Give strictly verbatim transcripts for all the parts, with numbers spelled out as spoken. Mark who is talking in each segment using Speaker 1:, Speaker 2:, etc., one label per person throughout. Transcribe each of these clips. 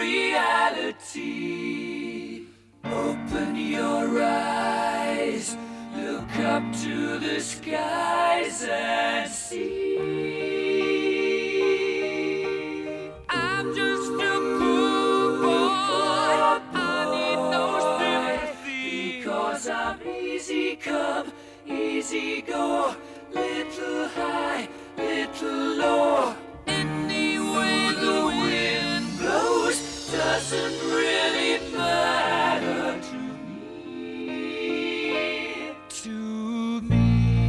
Speaker 1: reality. Open your eyes, look up to the skies and see. I'm just a poor boy, I need no sympathy, because I'm easy come, easy go, little high, little low. Any way the wind blows doesn't really matter to me, to me.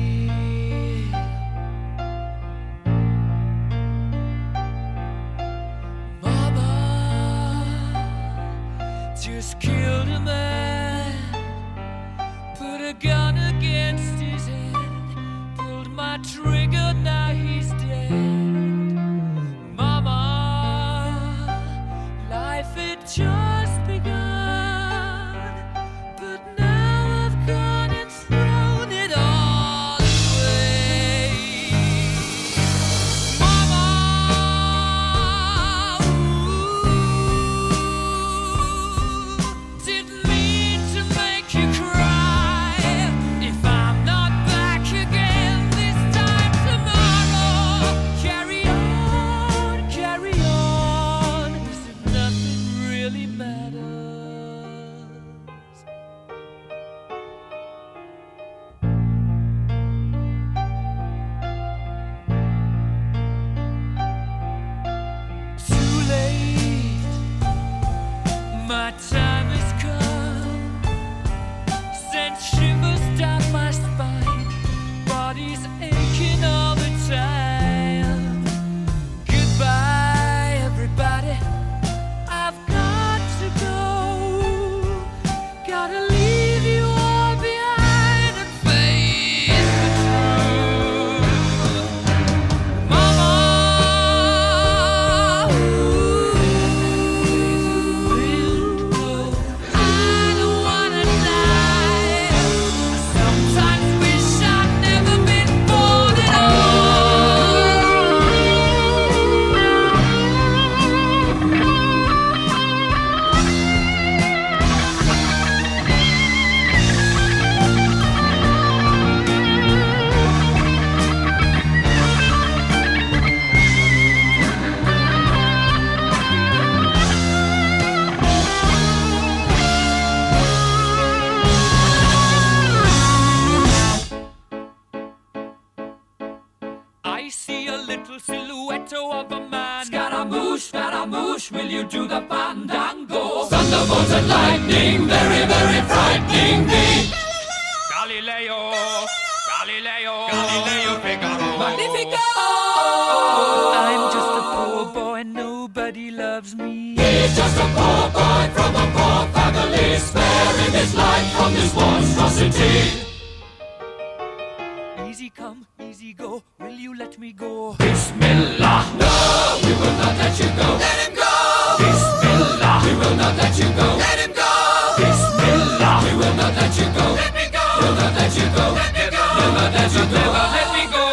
Speaker 1: Mama just killed a man, put a gun against his head, pulled my trigger, now he's dead. Mama, life had just begun, but now I've gone and thrown it all away. Mama, ooh, didn't mean to make you cry. If I'm not back again this time tomorrow, carry on, carry on, as if nothing really matters. Too late, my time has come, sent shivers down my spine, body's aching all the time. Goodbye, everybody, I've got to go, gotta leave you all behind and face the truth. Mama, ooh, I don't wanna die. I sometimes wish I'd never been born at I see a little silhouette of a man. Scaramouche, Scaramouche, will you do the fandango? Thunderbolts and lightning, very, very frightening me. Galileo, Galileo, Galileo Figaro. Magnifico! I'm just a poor boy, nobody loves me. He's just a poor boy from a poor family, sparing his life from this monstrosity. Easy come, easy go, will you let me go? Bismillah, no, we will not let you go. Let him go! Bismillah, we will not let you go. Let him go! Bismillah, we will not let you go. Let me go! We'll not let you go. Let me go! We'll not let you go. Let me go!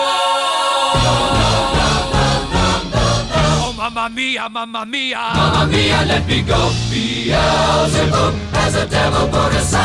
Speaker 1: Oh, mamma mia, mamma mia, mamma mia, let me go. Beelzebub has a devil put aside.